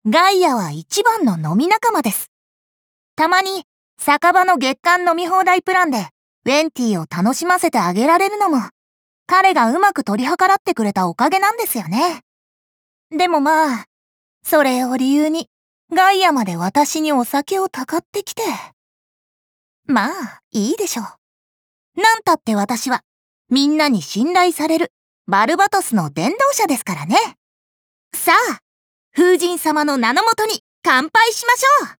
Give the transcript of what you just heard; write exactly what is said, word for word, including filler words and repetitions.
ガイアは一番の飲み仲間です。たまに酒場の月間飲み放題プランでウェンティを楽しませてあげられるのも彼がうまく取り計らってくれたおかげなんですよね。でもまあ、それを理由にガイアまで私にお酒をたかってきて。まあ、いいでしょう。なんたって私はみんなに信頼されるバルバトスの伝道者ですからね。さあ、風神様の名のもとに乾杯しましょう。